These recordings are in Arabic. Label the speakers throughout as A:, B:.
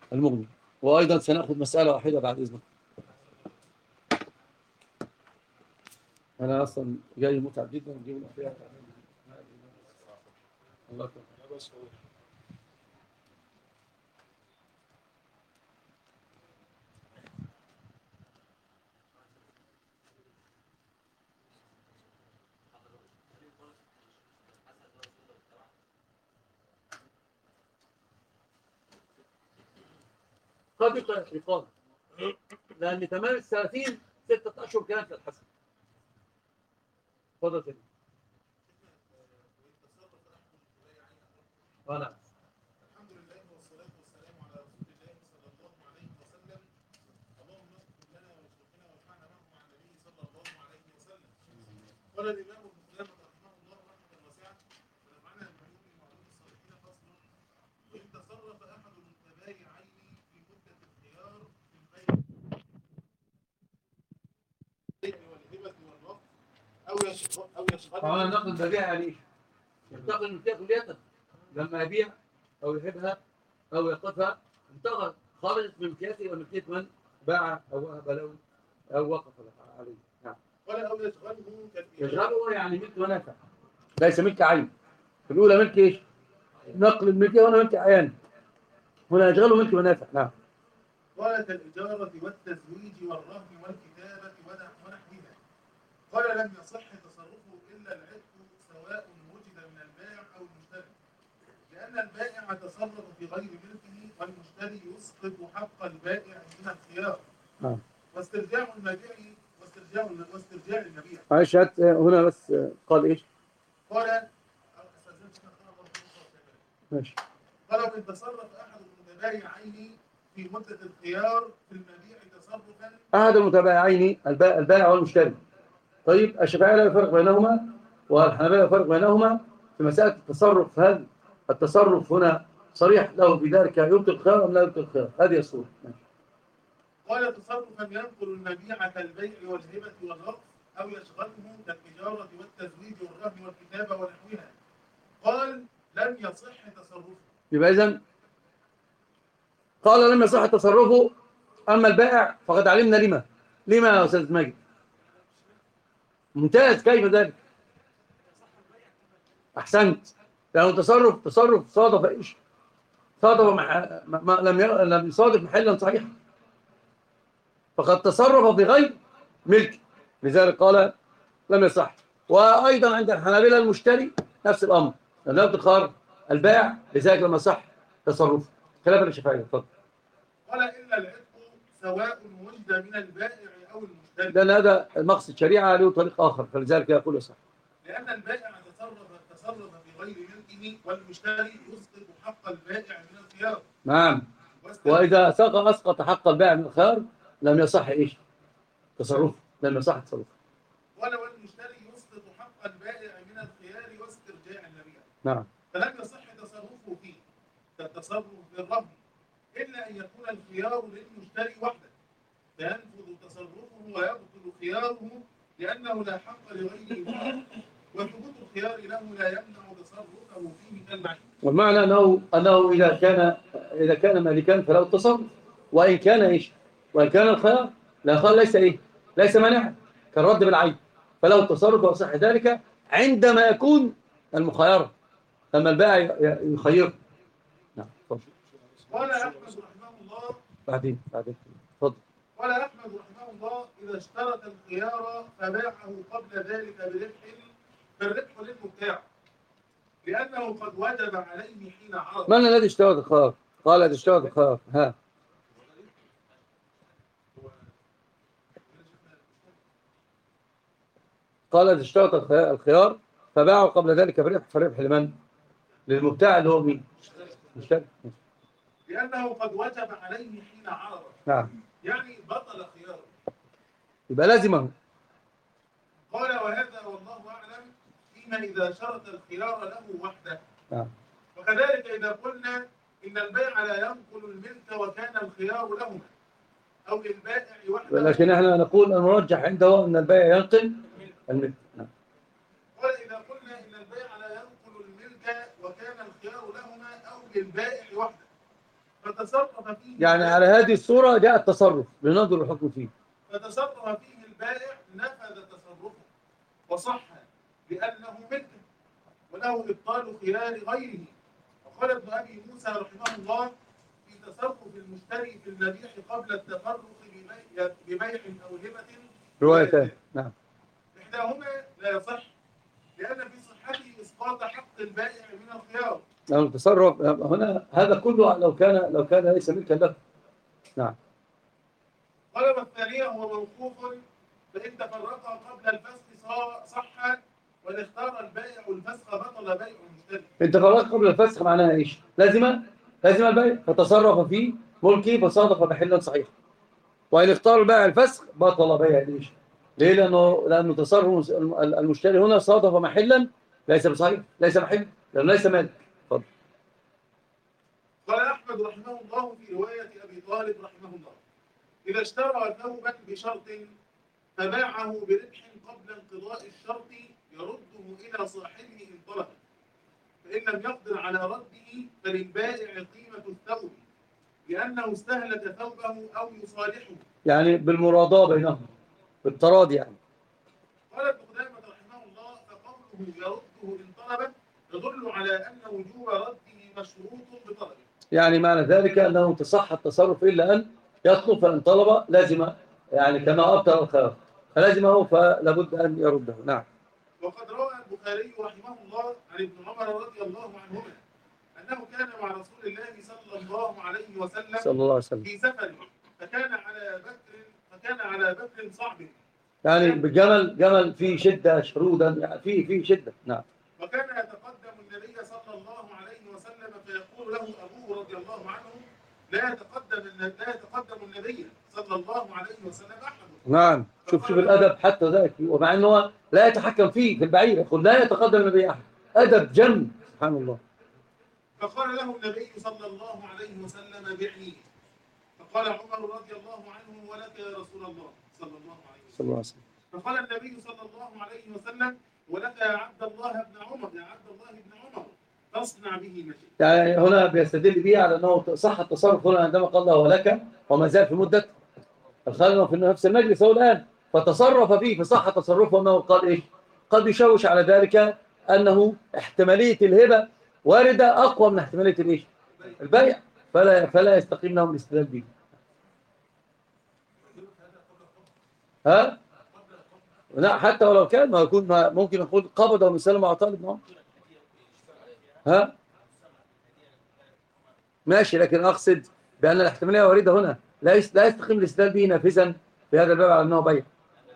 A: المغني. وأيضا سنأخذ مسألة واحدة بعد إذنك. أنا أصلا جاي متعب جدا وجاي من أخيرا. الله أكبر. قد يقال لأن تمام ال30 6 أشهر كانت للحسن. تفضل سيدي. نعم.
B: الحمد لله والصلاة والسلام على رسول الله صلى الله عليه وسلم. اللهم اغفر لنا واشركنا وارفعنا معه عن النبي صلى الله عليه وسلم. قال الإمام ابن قدامة رحمه الله رحمة واسعة ونفعنا بالعلوم وعلوم الصالحين فصل. وإن تصرف أحد المتبايعين في مدة الخيار في البيع والهبة والرفض أو يشغله.
A: نقل البيع يعني ينتقل من كليته لما يبيع أو يحبها أو يقفها انتقل خرجت من ملكيته وملكية من باع أو وهب له أو وقف عليه. نعم.
B: قال أو يشغله
A: يشغله يعني ملك ونافع ليس ملك عين. في الأولى ملك إيش؟ نقل الملكية وهنا ملك عيان. هنا يشغله ملك ونافع. نعم.
B: قال كالإجارة والتزويج والرهن والكتابة ونحوها. قال لم يصح تصرفه إلا العتق سواء وجد من البائع أو المشتري، لأن البائع تصرف في غير ملكه والمشتري يسقط حق البائع من الخيار. واسترجاع المبيع واسترجاع المبيع.
A: معلش هنا بس قال إيش؟
B: قال
A: ماشي.
B: قال وإن تصرف أحد المتبايعين في مدة الخيار في المبيع تصرفا.
A: أحد المتبايعين البائع والمشتري. طيب الشافعية لا يفرق بينهما والحنابلة يفرق بينهما في مسألة التصرف. هل التصرف هنا صريح له بذلك يبطل الخيار أم لا يبطل الخيار؟ هذه الصورة.
B: قال تصرفا ينقل المبيع كالبيع والهبة والرفض أو يشغله كالإجارة والتزويج والرهن والكتابة ونحوها. قال لم يصح تصرفه.
A: يبقى إذن قال لم يصح تصرفه. أما البائع فقد علمنا لما يا أستاذ ماجد؟ ممتاز. كيف ذلك؟ أحسنت. لأنه تصرف صادف إيش؟ صادف لم يصادف محلا صحيحا، فقد تصرف بغير ملك، لذلك قال لم يصح. وأيضا عند الحنابلة المشتري نفس الأمر، لأنه ادخار البائع، لذلك لم يصح تصرفه خلافا للشافعية. اتفضل.
B: قال إلا العتق سواء وجد من البائع أو المشتري،
A: لأن هذا المقصد شريعة له طريق آخر، فلذلك يقول يصح.
B: لأن البائع تصرف بغير ملكه والمشتري يسقط حق البائع من الخيار.
A: نعم. وإذا أسقط حق البائع من الخيار لم يصح إيش؟ تصرفه. لم يصح تصرفه.
B: ولو المشتري يسقط حق البائع من الخيار واسترجاع المبيع.
A: نعم.
B: فلم يصح تصرفه فيه كالتصرف بالرهن، إلا أن يكون الخيار للمشتري وحده فينفذ تصرفه ويبطل خياره لأنه لا حق لغيره فيه، وثبوت الخيار له لا يمنع تصرفه فيه كالمعين.
A: والمعنى أنه إذا كان مالكا فله التصرف، وإن كان إيش؟ وإن كان الخيار ليس إيه؟ ليس مانعا كالرد بالعين، فله التصرف وصح ذلك عندما يكون المخيرة، لما البائع يخير. نعم.
B: قال أحمد رحمه الله
A: بعدين اتفضل.
B: قال أحمد رحمه الله إذا اشترط الخيار فباعه قبل ذلك بربح فالربح للمبتاع، لأنه قد وجب عليه حين عرض.
A: من الذي اشترط الخيار؟ قال الذي اشترط الخيار. ها. قال الذي اشترط الخيار فباعه قبل ذلك بربح، فالربح لمن؟ للمبتاع اللي هو مين؟ مشتري.
B: لأنه قد وجب عليه حين عرض.
A: نعم.
B: يعني بطل خياره،
A: يبقى لازمه.
B: قال وهذا والله أعلم فيما إذا شرط الخيار له وحده.
A: نعم.
B: وكذلك إذا قلنا إن البيع لا ينقل الملك وكان الخيار لهما أو للبائع وحده،
A: لكن احنا نقول المرجح عنده أن البيع ينقل الملك. نعم.
B: قال إذا قلنا إن البيع لا ينقل الملك وكان الخيار لهما أو للبائع وحده، فتصرف فيه
A: يعني على هذه الصورة جاء التصرف لننظر الحكم فيه.
B: فتصرف فيه البائع نفذ تصرفه وصح لأنه ملك وله إبطال خيار غيره. وقال ابن أبي موسى رحمه الله في تصرف المشتري في المبيع قبل التفرق ببيع أو هبة
A: روايتان. نعم.
B: إحداهما لا يصح لأن في صحته إسقاط حق البائع من الخيار.
A: لو التصرف هنا هذا كله لو كان ليس ملكا له. نعم.
B: قال والثانية هو موقوف فإن تفرقا قبل الفسخ صح وإن اختار البائع الفسخ بطل بيع المشتري.
A: انت فرقت قبل الفسخ معناها ايش؟ لازم البيع فتصرف في ملكي فصادف محلا صحيحا. وإن اختار البائع الفسخ بطل بيع ايش؟ ليه؟ لأنه تصرف المشتري هنا صادف محلا ليس بصحيح، ليس محل، لأنه ليس مالك. اتفضل.
B: قال أحمد رحمه الله في رواية أبي طالب رحمه الله إذا اشترى ثوبا بشرط فباعه بربح قبل انقضاء الشرط يرده إلى صاحبه إن طلب، فإن لم يقدر على رده فللبائع قيمة الثوب لأنه استهلك ثوبه أو يصالحه.
A: يعني بالمراضاة بينهم، بالتراضي يعني.
B: قال ابن قدامة رحمه الله فقوله يرده إن طلب يدل على أن وجوب رده مشروط بطلبه.
A: يعني معنى ذلك أنه تصح التصرف إلا أن يطلب، فإن طلب لازم، يعني كما أبطل الخيار فلازمه فلابد أن يرده. نعم.
B: وقد روى البخاري رحمه الله عن ابن عمر رضي الله عنهما أنه كان مع رسول الله صلى الله عليه وسلم في سفر فكان على بكر صعب،
A: يعني بجمل فيه شدة شرودا، يعني فيه شدة. نعم.
B: وكان يتقدم النبي صلى الله عليه وسلم فيقول له أبوه رضي الله عنه لا يتقدم النبي صلى الله عليه وسلم أحد.
A: نعم. شوف الأدب حتى ذلك، ومع أنه لا يتحكم فيه في البعير، يقول لا يتقدم النبي أحد. أدب جم، سبحان الله.
B: فقال له النبي صلى الله عليه وسلم بعني، فقال عمر رضي الله عنه ولك يا رسول الله صلى الله عليه وسلم. فقال النبي صلى الله عليه وسلم ولك يا عبد الله بن عمر فاصنع به ما شئت.
A: يعني هنا بيستدل به على أنه صح التصرف هنا عندما قال له ولك وما زال في مدة الخلنا في نفس المجلس هو الآن، فتصرف فيه فصح تصرفه أنه قال إيش؟ قد يشوش على ذلك أنه احتمالية الهبة واردة أقوى من احتمالية الإيش؟ البيع، فلا يستقيم لهم الاستدلال به. ها؟ لا، حتى ولو كان ما يكون ممكن يقول قبضه من سلم وعطاء بن عمر. ها؟ ماشي، لكن أقصد بأن الاحتمالية واردة هنا لا يستقيم الاستدلال به نافذا بهذا الباب على أنه بيع.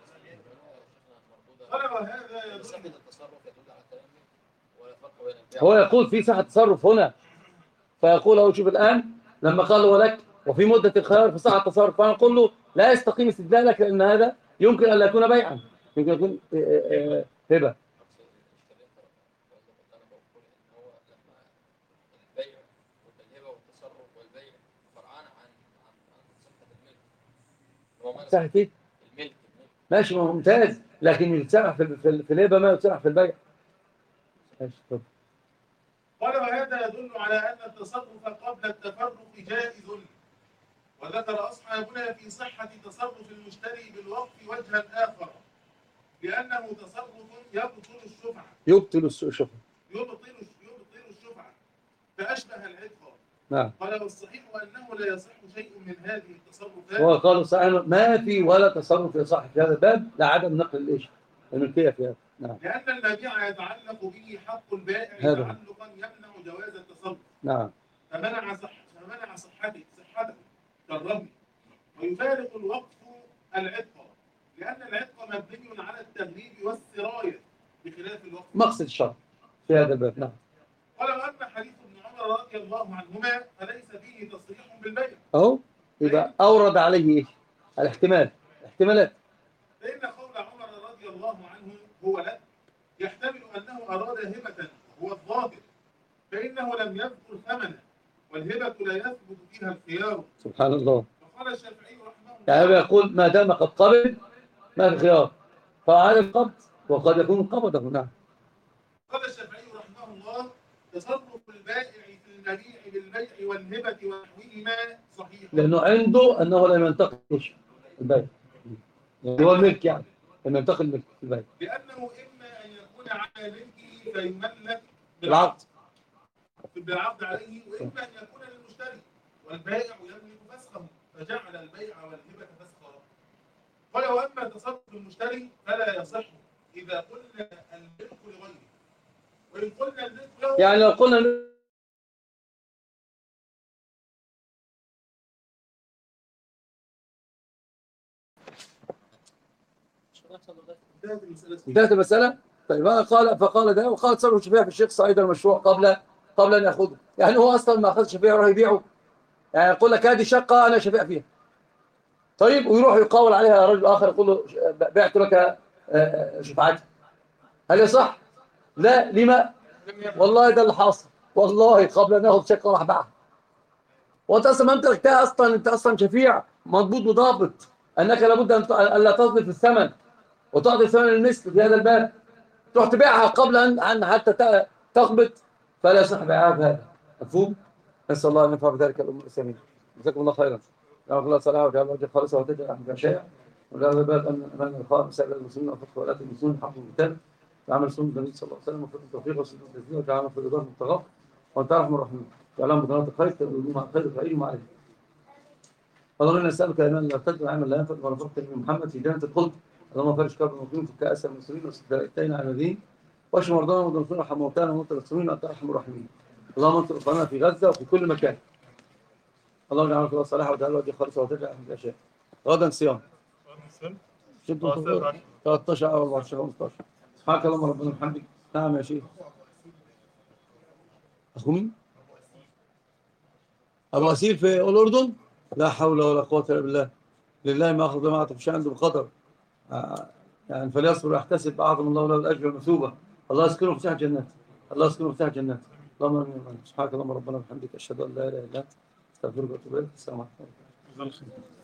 A: هو يقول في صحة تصرف هنا، فيقول له شوف الآن لما قال له لك وفي مدة الخيار في صحة التصرف، فنقول له لا يستقيم استدلالك لأن هذا يمكن أن لا يكون بيعا، يمكن يكون هبة. صحة ايه؟ الملك. ماشي، ممتاز، لكن يتسمح في الهبة ما يتسمح في البيع. ماشي.
B: قال وهذا يدل على أن التصرف قبل التفرق جائز، وذكر أصحابنا في صحة تصرف المشتري بالوقف وجها آخر لأنه تصرف يبطل الشفعة فأشبه العتق.
A: نعم.
B: قال والصحيح أنه لا يصح شيء من هذه التصرفات.
A: وقالوا صحيح ما في ولا تصرف يصح في هذا الباب لعدم نقل الإيش؟ الملكية في هذا. نعم.
B: لأن المبيع يتعلق به حق البائع تعلقا يمنع جواز التصرف.
A: نعم.
B: فمنع صحته كالرهن، ويفارق الوقف العتق لأن العتق مبني على التغليب والسراية بخلاف الوقف.
A: مقصد الشرع في هذا الباب. نعم.
B: قال وأما حديث ابن عمر رضي الله عنهما فليس فيه تصريح بالبيع.
A: أهو يبقى أورد عليه إيش؟ الاحتمالات.
B: فإن قول عمر رضي الله عنه هو لك يحتمل أنه أراد هبة وهو الظاهر، فإنه لم يذكر ثمنه والهبة لا يثبت فيها الخيار.
A: سبحان الله.
B: وقال الشافعي رحمه الله
A: يعني يقول ما دام قد قبل ما في خيار، فعلى القبض وقد يكون قبضه. نعم.
B: قال الشافعي رحمه الله تصرف البائع في المبيع بالبيع والهبة ونحوهما صحيح.
A: لأنه عنده أنه لم ينتقل البيع، يعني هو الملك، يعني لم ينتقل الملك في البيع،
B: لأنه إما أن يكون على ملكه فيملك
A: العقد
B: بالعقد عليه، وإما أن يكون للمشتري والبائع يملك فسخه فجعل البيع والهبة فسخا. قال وأما تصرف المشتري فلا يصح إذا قلنا الملك لغيره، وإن قلنا الملك له
A: يعني لو قلنا انتهت المسألة. طيب فقال ده، وقال تصرف الشفيع في الشيخ صعيد المشروع قبل أن يأخذه. يعني هو أصلا ما أخذ الشفيع وراح يبيعه، يعني يقول لك هذه شقة أنا شفيع فيها، طيب، ويروح يقاول عليها رجل آخر يقول له بعت لك شفعتي، هل يصح؟ لا. لما؟ والله ده اللي حاصل، والله قبل أن يأخذ شقة راح باعها، وأنت أصلا ما امتلكتها أصلا، أنت أصلا شفيع مضبوط وضابط أنك لابد أن لا تظلم في الثمن وتعطي ثمن المثل في هذا الباب، تروح تبيعها قبل أن حتى تقبض، فلا يصح بيعها بهذا. مفهوم؟ نسأل الله أن ينفع بذلك الأمور الإسلامية. جزاكم الله خيرا. يا رب الله صلاة وجعل وجه خالصة وتجعل أحد شيء، ولا الباب أن الخاء مسائل المسلمين وفتح ولاة المسلمين حق المثال وعمل سنة النبي صلى الله عليه وسلم وفتح التوفيق وسنة التسليم وجعلنا في الإدارة المتغاف وأنت أرحم الراحمين. جعلنا بطانات الخير تدعون مع الخير فإيه مع عليه. اللهم إنا نسألك إيمانا لا يرتد وعملا لا ينفد ونفقت من محمد في جنة الخلد. اللهم فرج كرب المسلمين في كأس المسلمين وستأتينا على الدين واشف مرضانا ومرضانا وارحم موتانا وموتى المسلمين وأنت أرحم الراحمين. اللهم انصر إخواننا في غزة وفي كل مكان. اللهم اجعلنا في الصلاح وتعالى وجه خالصة وتجعل أحد الأشياء. غدا صيام 13 أو 14 أو 15. سبحانك اللهم ربنا وبحمدك. نعم يا شيخ. أخو مين؟ أبو أسير في الأردن؟ لا حول ولا قوة إلا بالله. لله ما أخذ ما أعطى، مش عنده بقدر. يعني فليصبر ويحتسب أعظم الله له الأجر والمثوبة. الله يسكنه في ساحة جنات، الله يسكنه في ساحة جنات. اللهم آمين. سبحانك اللهم ربنا وبحمدك أشهد أن لا إله إلا أنت أستغفرك وأتوب إليك. السلام عليكم.